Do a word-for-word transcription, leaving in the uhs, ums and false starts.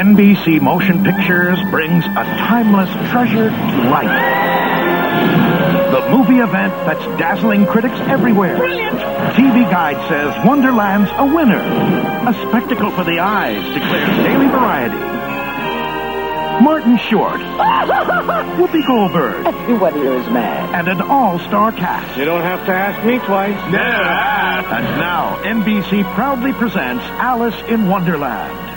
N B C Motion Pictures brings a timeless treasure to life. The movie event that's dazzling critics everywhere. Brilliant! T V Guide says Wonderland's a winner. A spectacle for the eyes, declares Daily Variety. Martin Short, Whoopi Goldberg, Everybody is mad. and an all-star cast. You don't have to ask me twice. And now, N B C proudly presents Alice in Wonderland.